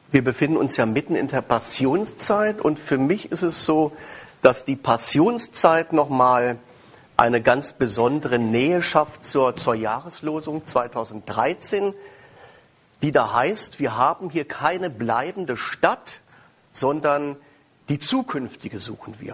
Wir befinden uns ja mitten in der Passionszeit und für mich ist es so, dass die Passionszeit nochmal eine ganz besondere Nähe schafft zur Jahreslosung 2013, die da heißt, wir haben hier keine bleibende Stadt, sondern die zukünftige suchen wir.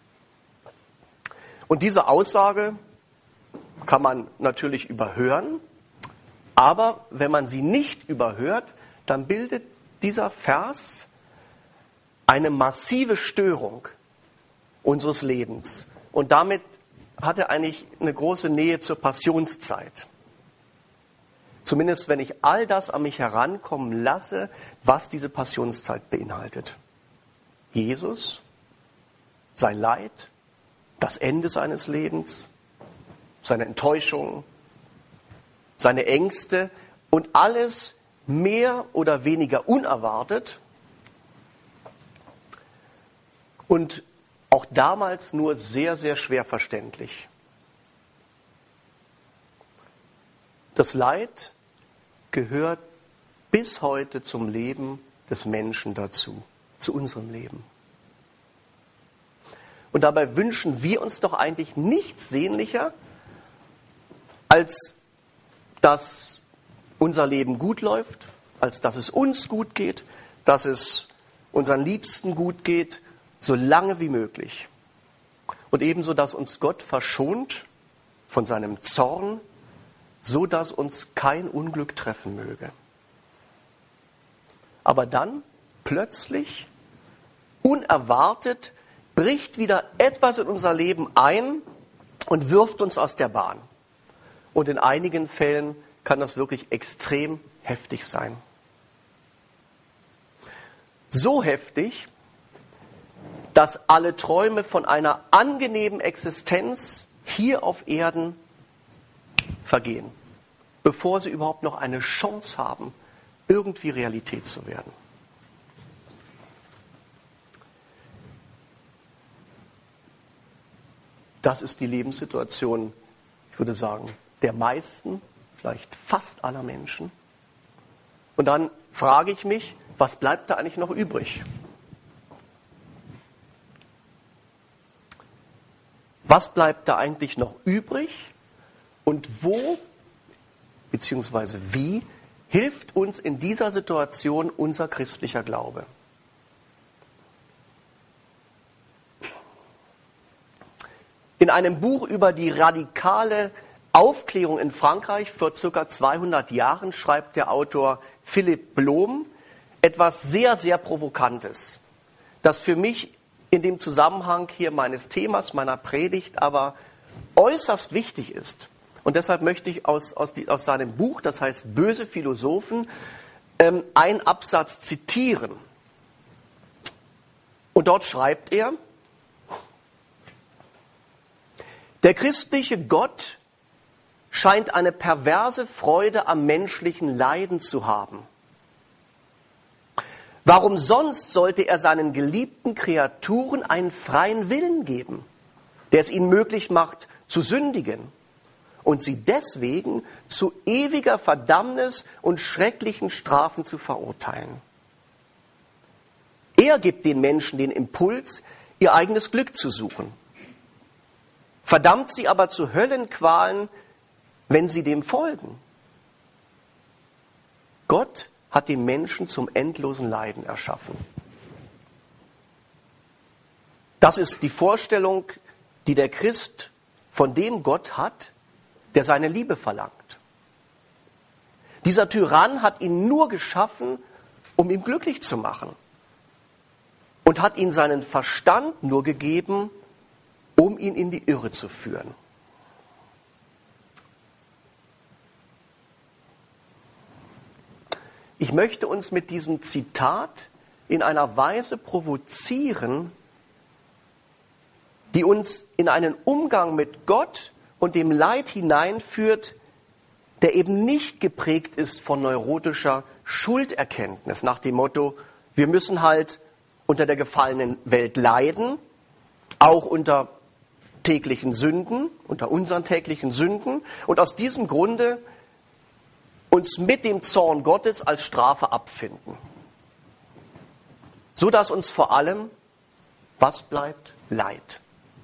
Und diese Aussage kann man natürlich überhören, aber wenn man sie nicht überhört, dann bildet dieser Vers eine massive Störung unseres Lebens. Und damit hat er eigentlich eine große Nähe zur Passionszeit. Zumindest wenn ich all das an mich herankommen lasse, was diese Passionszeit beinhaltet. Jesus, sein Leid, das Ende seines Lebens, seine Enttäuschung, seine Ängste und alles mehr oder weniger unerwartet und auch damals nur sehr, sehr schwer verständlich. Das Leid gehört bis heute zum Leben des Menschen dazu, zu unserem Leben. Und dabei wünschen wir uns doch eigentlich nichts sehnlicher, als dass unser Leben gut läuft, als dass es uns gut geht, dass es unseren Liebsten gut geht, so lange wie möglich. Und ebenso, dass uns Gott verschont von seinem Zorn, so dass uns kein Unglück treffen möge. Aber dann, plötzlich, unerwartet, bricht wieder etwas in unser Leben ein und wirft uns aus der Bahn. Und in einigen Fällen kann das wirklich extrem heftig sein. So heftig, dass alle Träume von einer angenehmen Existenz hier auf Erden vergehen, bevor sie überhaupt noch eine Chance haben, irgendwie Realität zu werden. Das ist die Lebenssituation, ich würde sagen, der meisten, vielleicht fast aller Menschen. Und dann frage ich mich, was bleibt da eigentlich noch übrig? Was bleibt da eigentlich noch übrig und wo, beziehungsweise wie, hilft uns in dieser Situation unser christlicher Glaube? In einem Buch über die radikale Aufklärung in Frankreich vor ca. 200 Jahren schreibt der Autor Philippe Blom etwas sehr, sehr Provokantes, das für mich in dem Zusammenhang hier meines Themas, meiner Predigt, aber äußerst wichtig ist. Und deshalb möchte ich aus seinem Buch, das heißt Böse Philosophen, einen Absatz zitieren. Und dort schreibt er, der christliche Gott scheint eine perverse Freude am menschlichen Leiden zu haben. Warum sonst sollte er seinen geliebten Kreaturen einen freien Willen geben, der es ihnen möglich macht, zu sündigen und sie deswegen zu ewiger Verdammnis und schrecklichen Strafen zu verurteilen? Er gibt den Menschen den Impuls, ihr eigenes Glück zu suchen, verdammt sie aber zu Höllenqualen, wenn sie dem folgen. Gott hat den Menschen zum endlosen Leiden erschaffen. Das ist die Vorstellung, die der Christ von dem Gott hat, der seine Liebe verlangt. Dieser Tyrann hat ihn nur geschaffen, um ihn glücklich zu machen. Und hat ihm seinen Verstand nur gegeben, um ihn in die Irre zu führen. Ich möchte uns mit diesem Zitat in einer Weise provozieren, die uns in einen Umgang mit Gott und dem Leid hineinführt, der eben nicht geprägt ist von neurotischer Schulderkenntnis, nach dem Motto, wir müssen halt unter der gefallenen Welt leiden, auch unter täglichen Sünden, unter unseren täglichen Sünden, und aus diesem Grunde uns mit dem Zorn Gottes als Strafe abfinden. so dass uns vor allem, was bleibt? Leid.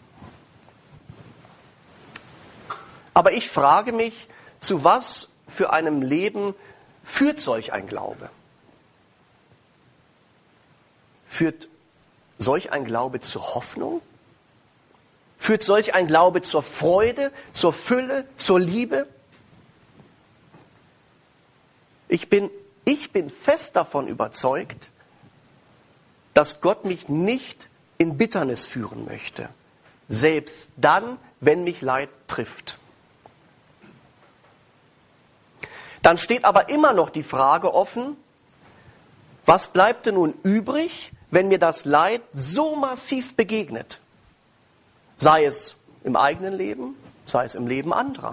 Aber ich frage mich, zu was für einem Leben führt solch ein Glaube? Führt solch ein Glaube zur Hoffnung? Führt solch ein Glaube zur Freude, zur Fülle, zur Liebe? Ich bin fest davon überzeugt, dass Gott mich nicht in Bitternis führen möchte, selbst dann, wenn mich Leid trifft. Dann steht aber immer noch die Frage offen, was bleibt denn nun übrig, wenn mir das Leid so massiv begegnet? Sei es im eigenen Leben, sei es im Leben anderer.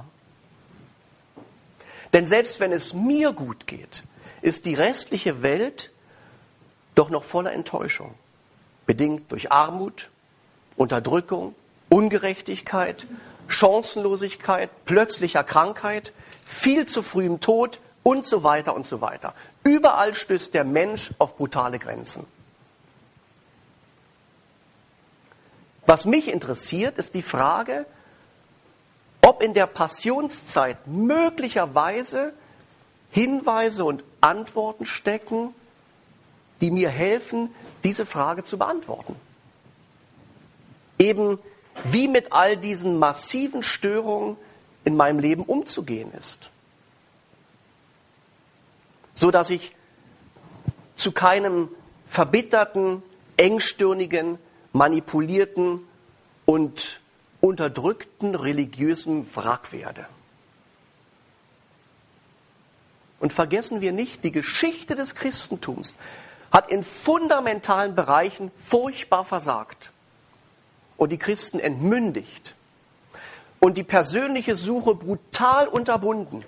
Denn selbst wenn es mir gut geht, ist die restliche Welt doch noch voller Enttäuschung, bedingt durch Armut, Unterdrückung, Ungerechtigkeit, Chancenlosigkeit, plötzlicher Krankheit, viel zu frühem Tod und so weiter und so weiter. Überall stößt der Mensch auf brutale Grenzen. Was mich interessiert, ist die Frage, ob in der Passionszeit möglicherweise Hinweise und Antworten stecken, die mir helfen, diese Frage zu beantworten. Eben wie mit all diesen massiven Störungen in meinem Leben umzugehen ist. So dass ich zu keinem verbitterten, engstirnigen, manipulierten und unterdrückten religiösen Wrack werde. Und vergessen wir nicht, die Geschichte des Christentums hat in fundamentalen Bereichen furchtbar versagt und die Christen entmündigt und die persönliche Suche brutal unterbunden.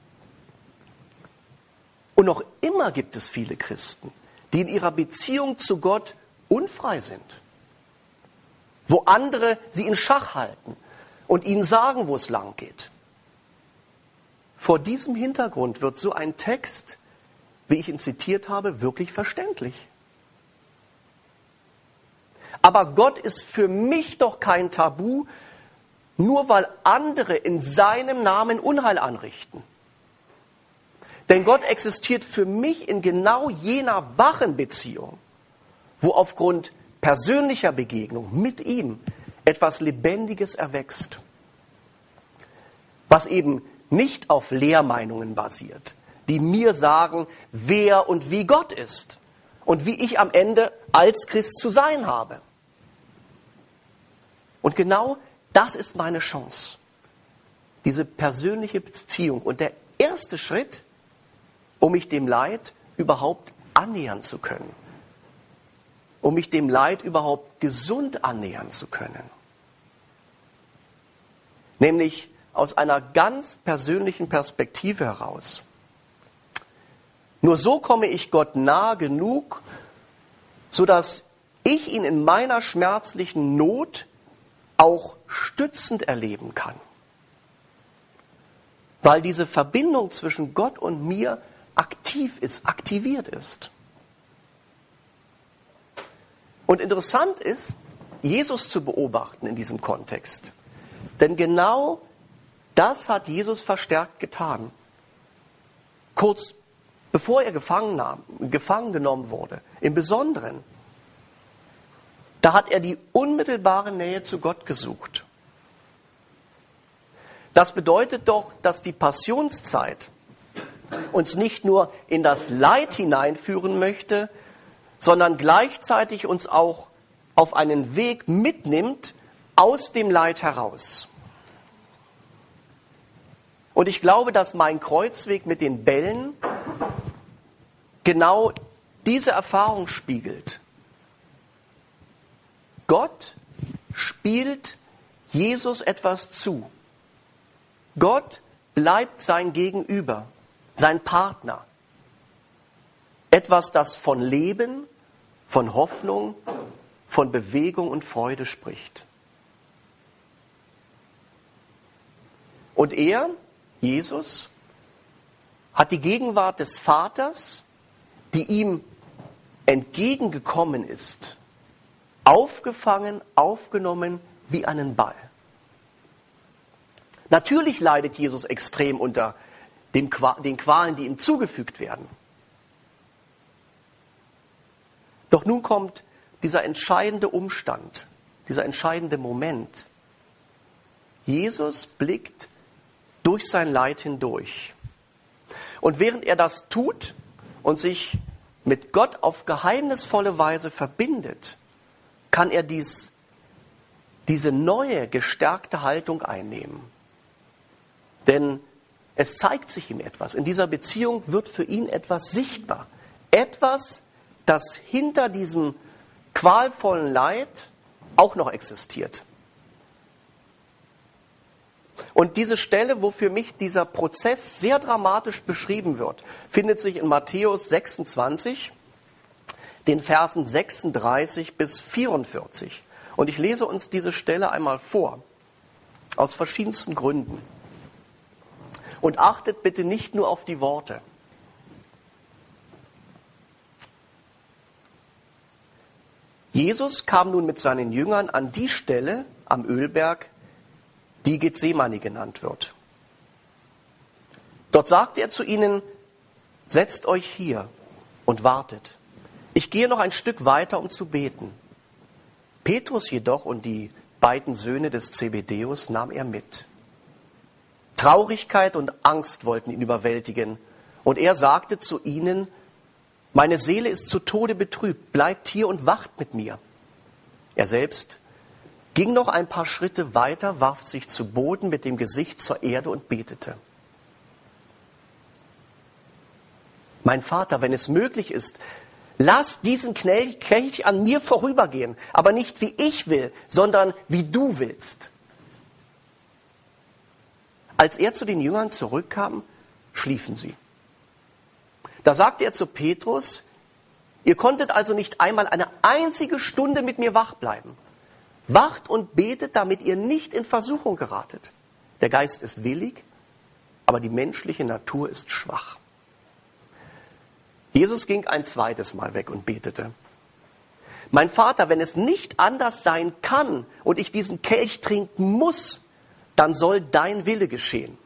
Und noch immer gibt es viele Christen, die in ihrer Beziehung zu Gott unfrei sind, wo andere sie in Schach halten und ihnen sagen, wo es lang geht. Vor diesem Hintergrund wird so ein Text, wie ich ihn zitiert habe, wirklich verständlich. Aber Gott ist für mich doch kein Tabu, nur weil andere in seinem Namen Unheil anrichten. Denn Gott existiert für mich in genau jener wachen Beziehung, wo aufgrund persönlicher Begegnung mit ihm etwas Lebendiges erwächst, was eben nicht auf Lehrmeinungen basiert, die mir sagen, wer und wie Gott ist und wie ich am Ende als Christ zu sein habe. Und genau das ist meine Chance, diese persönliche Beziehung. Und der erste Schritt, um mich dem Leid überhaupt annähern zu können, um mich dem Leid überhaupt gesund annähern zu können. Nämlich aus einer ganz persönlichen Perspektive heraus. Nur so komme ich Gott nahe genug, sodass ich ihn in meiner schmerzlichen Not auch stützend erleben kann. Weil diese Verbindung zwischen Gott und mir aktiv ist, aktiviert ist. Und interessant ist, Jesus zu beobachten in diesem Kontext. Denn genau das hat Jesus verstärkt getan. Kurz bevor er gefangen genommen wurde, im Besonderen. Da hat er die unmittelbare Nähe zu Gott gesucht. Das bedeutet doch, dass die Passionszeit uns nicht nur in das Leid hineinführen möchte, sondern gleichzeitig uns auch auf einen Weg mitnimmt aus dem Leid heraus. Und ich glaube, dass mein Kreuzweg mit den Bällen genau diese Erfahrung spiegelt. Gott spielt Jesus etwas zu. Gott bleibt sein Gegenüber, sein Partner. Etwas, das von Leben, von Hoffnung, von Bewegung und Freude spricht. Und er, Jesus, hat die Gegenwart des Vaters, die ihm entgegengekommen ist, aufgefangen, aufgenommen wie einen Ball. Natürlich leidet Jesus extrem unter den Qualen, die ihm zugefügt werden. Doch nun kommt dieser entscheidende Umstand, dieser entscheidende Moment. Jesus blickt durch sein Leid hindurch. Und während er das tut und sich mit Gott auf geheimnisvolle Weise verbindet, kann er diese neue, gestärkte Haltung einnehmen. Denn es zeigt sich ihm etwas. In dieser Beziehung wird für ihn etwas sichtbar. Etwas, das hinter diesem qualvollen Leid auch noch existiert. Und diese Stelle, wo für mich dieser Prozess sehr dramatisch beschrieben wird, findet sich in Matthäus 26, den Versen 36 bis 44. Und ich lese uns diese Stelle einmal vor, aus verschiedensten Gründen. Und achtet bitte nicht nur auf die Worte. Jesus kam nun mit seinen Jüngern an die Stelle am Ölberg, die Gethsemane genannt wird. Dort sagte er zu ihnen, setzt euch hier und wartet. Ich gehe noch ein Stück weiter, um zu beten. Petrus jedoch und die beiden Söhne des Zebedäus nahm er mit. Traurigkeit und Angst wollten ihn überwältigen. Und er sagte zu ihnen, meine Seele ist zu Tode betrübt, bleibt hier und wacht mit mir. Er selbst ging noch ein paar Schritte weiter, warf sich zu Boden mit dem Gesicht zur Erde und betete. Mein Vater, wenn es möglich ist, lass diesen Kelch an mir vorübergehen, aber nicht wie ich will, sondern wie du willst. Als er zu den Jüngern zurückkam, schliefen sie. Da sagte er zu Petrus, ihr konntet also nicht einmal eine einzige Stunde mit mir wach bleiben. Wacht und betet, damit ihr nicht in Versuchung geratet. Der Geist ist willig, aber die menschliche Natur ist schwach. Jesus ging ein zweites Mal weg und betete. Mein Vater, wenn es nicht anders sein kann und ich diesen Kelch trinken muss, dann soll dein Wille geschehen.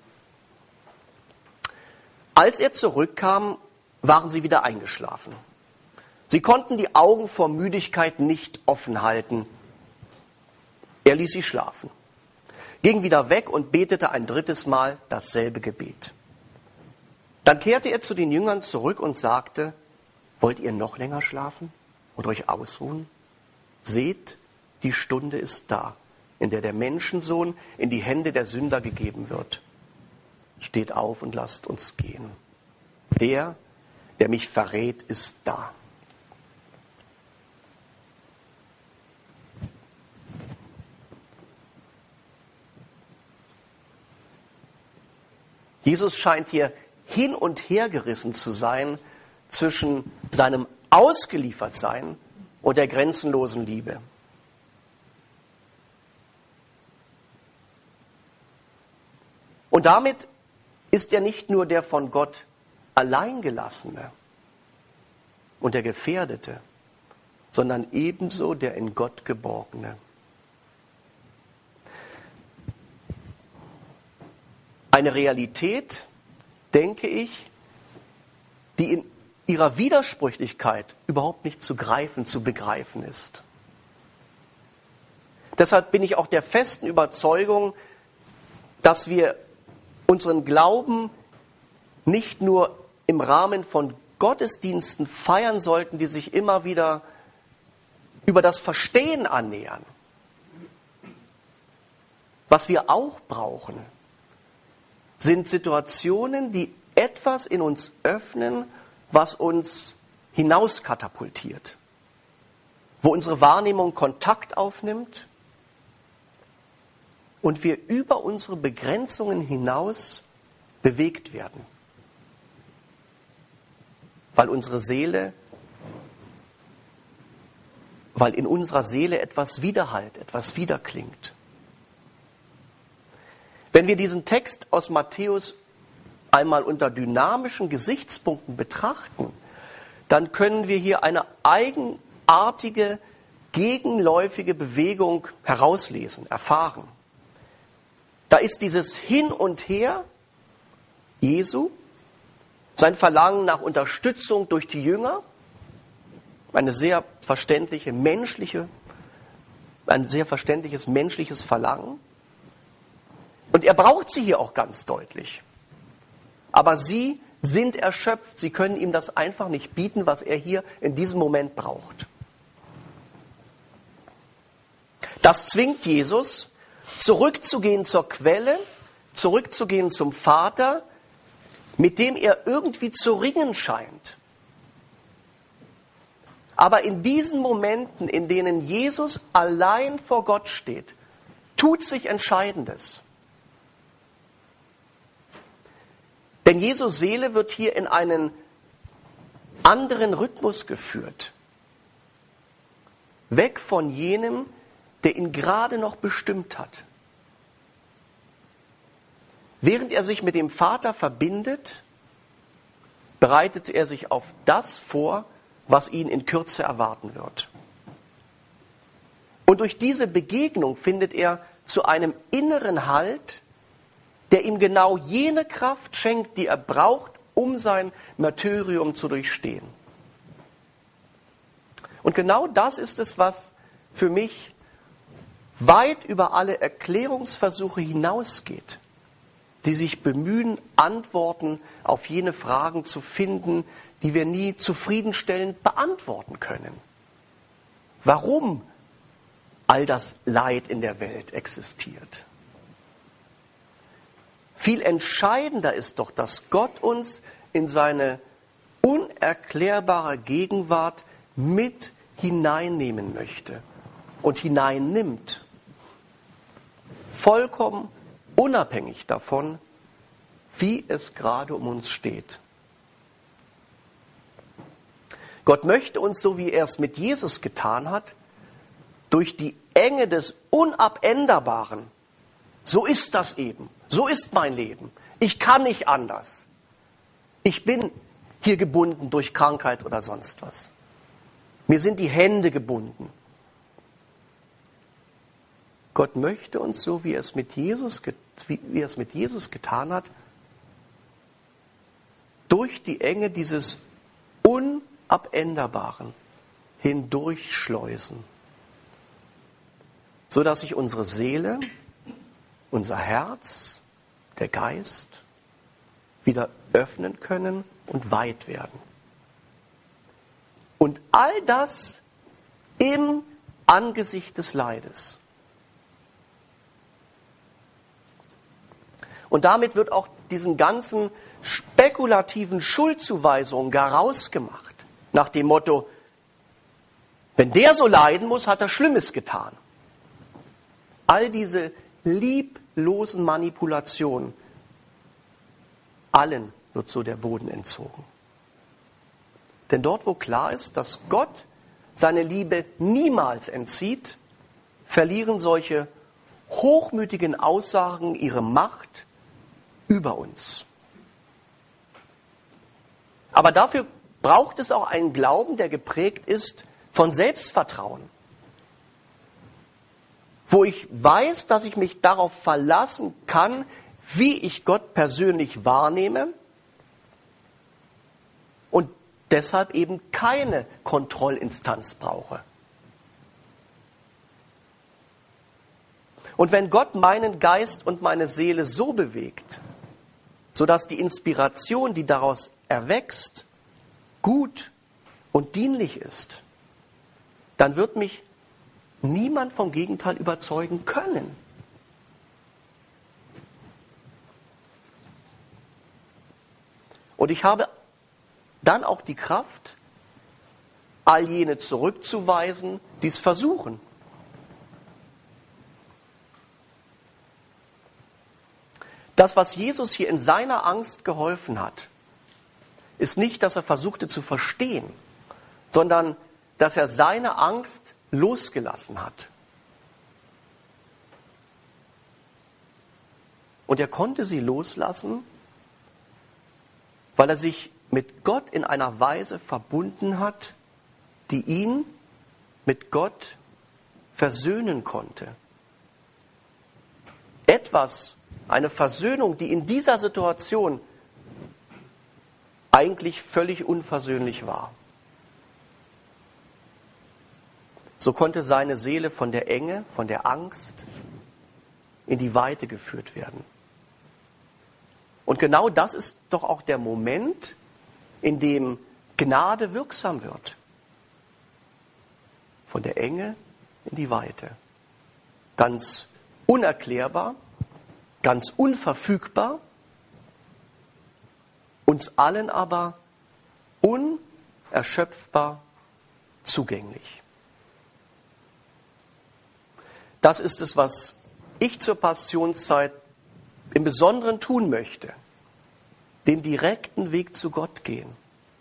Als er zurückkam, waren sie wieder eingeschlafen. Sie konnten die Augen vor Müdigkeit nicht offen halten. Er ließ sie schlafen, ging wieder weg und betete ein drittes Mal dasselbe Gebet. Dann kehrte er zu den Jüngern zurück und sagte, wollt ihr noch länger schlafen und euch ausruhen? Seht, die Stunde ist da, in der der Menschensohn in die Hände der Sünder gegeben wird. Steht auf und lasst uns gehen. Der mich verrät, ist da. Jesus scheint hier hin und her gerissen zu sein zwischen seinem Ausgeliefertsein und der grenzenlosen Liebe. Und damit ist er nicht nur der von Gott Alleingelassene und der Gefährdete, sondern ebenso der in Gott Geborgene. Eine Realität, denke ich, die in ihrer Widersprüchlichkeit überhaupt nicht zu greifen, zu begreifen ist. Deshalb bin ich auch der festen Überzeugung, dass wir unseren Glauben nicht nur im Rahmen von Gottesdiensten feiern sollten, die sich immer wieder über das Verstehen annähern. Was wir auch brauchen, sind Situationen, die etwas in uns öffnen, was uns hinauskatapultiert, wo unsere Wahrnehmung Kontakt aufnimmt und wir über unsere Begrenzungen hinaus bewegt werden, weil in unserer Seele etwas widerhallt, etwas widerklingt. Wenn wir diesen Text aus Matthäus einmal unter dynamischen Gesichtspunkten betrachten, dann können wir hier eine eigenartige, gegenläufige Bewegung herauslesen, erfahren. Da ist dieses Hin und Her Jesu, sein Verlangen nach Unterstützung durch die Jünger, ein sehr verständliches menschliches Verlangen. Und er braucht sie hier auch ganz deutlich. Aber sie sind erschöpft, sie können ihm das einfach nicht bieten, was er hier in diesem Moment braucht. Das zwingt Jesus, zurückzugehen zur Quelle, zurückzugehen zum Vater, mit dem er irgendwie zu ringen scheint. Aber in diesen Momenten, in denen Jesus allein vor Gott steht, tut sich Entscheidendes. Denn Jesu Seele wird hier in einen anderen Rhythmus geführt. Weg von jenem, der ihn gerade noch bestimmt hat. Während er sich mit dem Vater verbindet, bereitet er sich auf das vor, was ihn in Kürze erwarten wird. Und durch diese Begegnung findet er zu einem inneren Halt, der ihm genau jene Kraft schenkt, die er braucht, um sein Martyrium zu durchstehen. Und genau das ist es, was für mich weit über alle Erklärungsversuche hinausgeht, die sich bemühen, Antworten auf jene Fragen zu finden, die wir nie zufriedenstellend beantworten können. Warum all das Leid in der Welt existiert? Viel entscheidender ist doch, dass Gott uns in seine unerklärbare Gegenwart mit hineinnehmen möchte und hineinnimmt. Vollkommen unabhängig davon, wie es gerade um uns steht. Gott möchte uns, so wie er es mit Jesus getan hat, durch die Enge des Unabänderbaren, so ist das eben, so ist mein Leben, ich kann nicht anders. Ich bin hier gebunden durch Krankheit oder sonst was. Mir sind die Hände gebunden. Gott möchte uns, so wie er es mit Jesus getan hat, durch die Enge dieses Unabänderbaren hindurchschleusen, sodass sich unsere Seele, unser Herz, der Geist wieder öffnen können und weit werden. Und all das im Angesicht des Leides. Und damit wird auch diesen ganzen spekulativen Schuldzuweisungen gar rausgemacht. Nach dem Motto, wenn der so leiden muss, hat er Schlimmes getan. All diese lieblosen Manipulationen, allen wird so der Boden entzogen. Denn dort, wo klar ist, dass Gott seine Liebe niemals entzieht, verlieren solche hochmütigen Aussagen ihre Macht über uns. Aber dafür braucht es auch einen Glauben, der geprägt ist von Selbstvertrauen. Wo ich weiß, dass ich mich darauf verlassen kann, wie ich Gott persönlich wahrnehme und deshalb eben keine Kontrollinstanz brauche. Und wenn Gott meinen Geist und meine Seele so bewegt, sodass die Inspiration, die daraus erwächst, gut und dienlich ist, dann wird mich niemand vom Gegenteil überzeugen können. Und ich habe dann auch die Kraft, all jene zurückzuweisen, die es versuchen. Das, was Jesus hier in seiner Angst geholfen hat, ist nicht, dass er versuchte zu verstehen, sondern dass er seine Angst losgelassen hat. Und er konnte sie loslassen, weil er sich mit Gott in einer Weise verbunden hat, die ihn mit Gott versöhnen konnte. Eine Versöhnung, die in dieser Situation eigentlich völlig unversöhnlich war. So konnte seine Seele von der Enge, von der Angst in die Weite geführt werden. Und genau das ist doch auch der Moment, in dem Gnade wirksam wird. Von der Enge in die Weite. Ganz unerklärbar, ganz unverfügbar, uns allen aber unerschöpfbar zugänglich. Das ist es, was ich zur Passionszeit im Besonderen tun möchte. Den direkten Weg zu Gott gehen.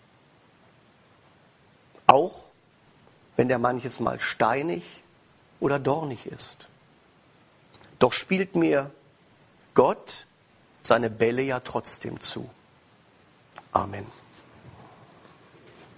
Auch wenn der manches Mal steinig oder dornig ist. Doch spielt mir Gott seine Bälle ja trotzdem zu. Amen.